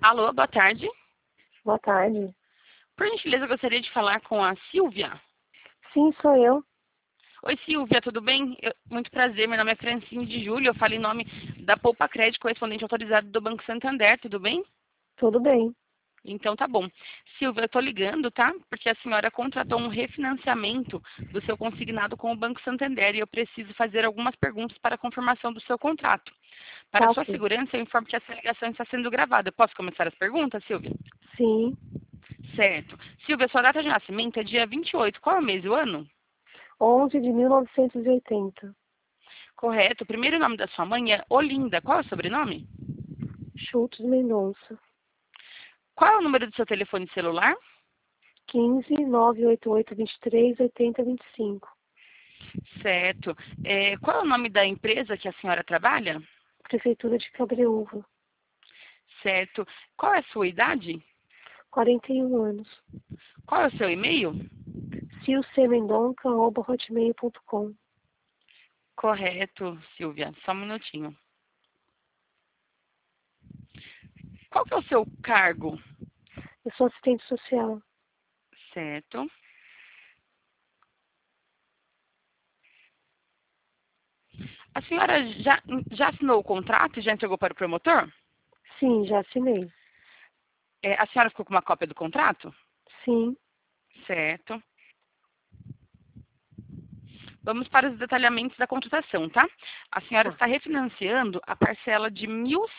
Alô, boa tarde. Boa tarde. Por gentileza, eu gostaria de falar com a Silvia. Sim, sou eu. Oi, Silvia, tudo bem? Muito prazer, meu nome é Francine de Júlio, eu falo em nome da Poupa Crédito, correspondente autorizado do Banco Santander, tudo bem? Tudo bem. Então tá bom. Silvia, eu estou ligando, tá? Porque a senhora contratou um refinanciamento do seu consignado com o Banco Santander e eu preciso fazer algumas perguntas para a confirmação do seu contrato. Para Tá a sua ok. segurança, eu informo que essa ligação está sendo gravada. Posso começar as perguntas, Silvia? Sim. Certo. Silvia, sua data de nascimento é dia 28. Qual é o mês e o ano? 11 de 1980. Correto. O primeiro nome da sua mãe é Olinda. Qual é o sobrenome? Schultz Mendonça. Qual é o número do seu telefone celular? 15 988 23 80 25. Certo. Qual é o nome da empresa que a senhora trabalha? Prefeitura de Cabreúva. Certo. Qual é a sua idade? 41 anos. Qual é o seu e-mail? silcmendonca@hotmail.com. Correto, Silvia. Só um minutinho. Qual que é o seu cargo? Eu sou assistente social. Certo. A senhora já assinou o contrato e já entregou para o promotor? Sim, já assinei. A senhora ficou com uma cópia do contrato? Sim. Certo. Vamos para os detalhamentos da contratação, tá? A senhora Tá. está refinanciando a parcela de R$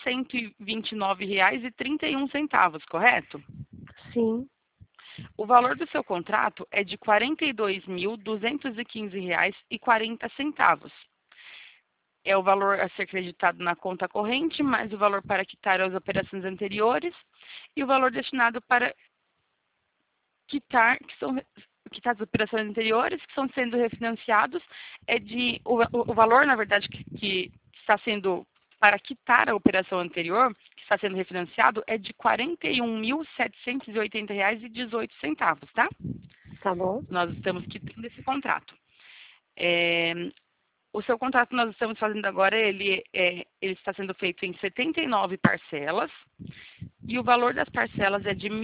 1.129,31, correto? Sim. O valor do seu contrato é de R$ 42.215,40. É o valor a ser creditado na conta corrente, mais o valor para quitar as operações anteriores e o valor destinado para quitar, quitar as operações anteriores que estão sendo refinanciados o valor, na verdade, que está sendo para quitar a operação anterior, que está sendo refinanciado, é de R$ 41.780,18, tá? Tá bom. Nós estamos quitando esse contrato. O seu contrato que nós estamos fazendo agora, ele está sendo feito em 79 parcelas e o valor das parcelas é de R$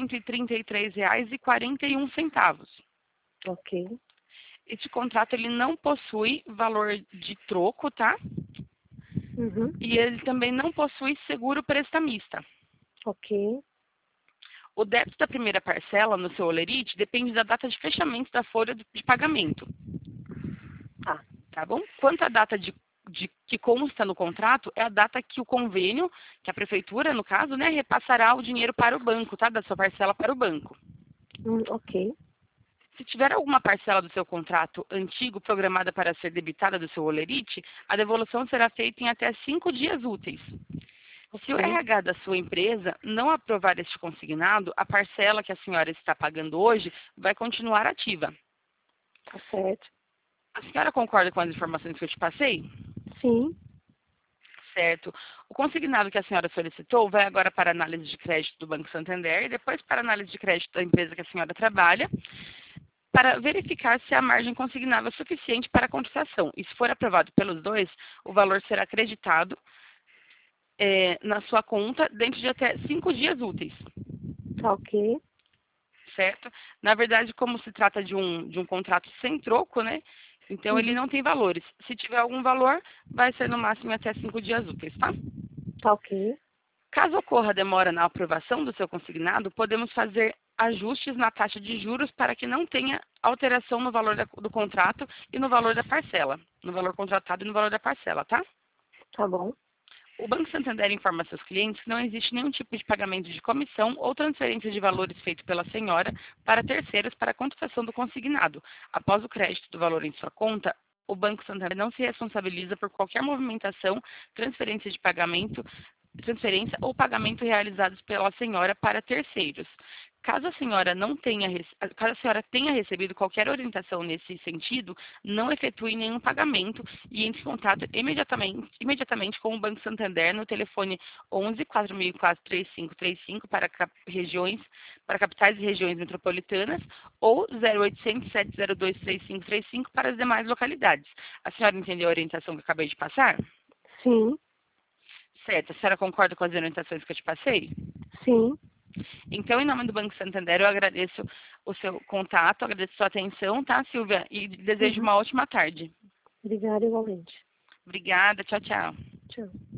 1.133,41. Ok. Este contrato ele não possui valor de troco, tá? Uhum. E ele também não possui seguro prestamista. Ok. O débito da primeira parcela no seu holerite depende da data de fechamento da folha de pagamento, Tá. tá bom? Quanto à data que consta no contrato, é a data que o convênio, que a prefeitura, no caso, né, repassará o dinheiro para o banco, tá? Da sua parcela para o banco. Ok. Se tiver alguma parcela do seu contrato antigo programada para ser debitada do seu holerite, a devolução será feita em até 5 dias úteis. Se o Ok. RH da sua empresa não aprovar este consignado, a parcela que a senhora está pagando hoje vai continuar ativa. Tá certo. A senhora concorda com as informações que eu te passei? Sim. Certo. O consignado que a senhora solicitou vai agora para a análise de crédito do Banco Santander e depois para a análise de crédito da empresa que a senhora trabalha, para verificar se a margem consignável é suficiente para a contratação. E se for aprovado pelos dois, o valor será acreditado na sua conta dentro de até 5 dias úteis, Tá ok. certo? Na verdade, como se trata de um contrato sem troco, né? Então ele Uhum. não tem valores. Se tiver algum valor, vai ser no máximo até 5 dias úteis, tá? Tá ok. Caso ocorra demora na aprovação do seu consignado, podemos fazer ajustes na taxa de juros para que não tenha alteração no valor do contrato e no valor da parcela, no valor contratado e no valor da parcela, tá? Tá bom. O Banco Santander informa seus clientes que não existe nenhum tipo de pagamento de comissão ou transferência de valores feito pela senhora para terceiros para a contratação do consignado. Após o crédito do valor em sua conta, o Banco Santander não se responsabiliza por qualquer movimentação, transferência de pagamento, transferência ou pagamento realizados pela senhora para terceiros. Caso a senhora tenha recebido qualquer orientação nesse sentido, não efetue nenhum pagamento e entre em contato imediatamente com o Banco Santander no telefone 11 4004 3535 para capitais e regiões metropolitanas ou 0800 702 3535 para as demais localidades. A senhora entendeu a orientação que eu acabei de passar? Sim. Certo. A senhora concorda com as orientações que eu te passei? Sim. Então, em nome do Banco Santander, eu agradeço o seu contato, agradeço a sua atenção, tá, Silvia? E desejo Uhum. uma ótima tarde. Obrigada igualmente. Obrigada, tchau, tchau. Tchau.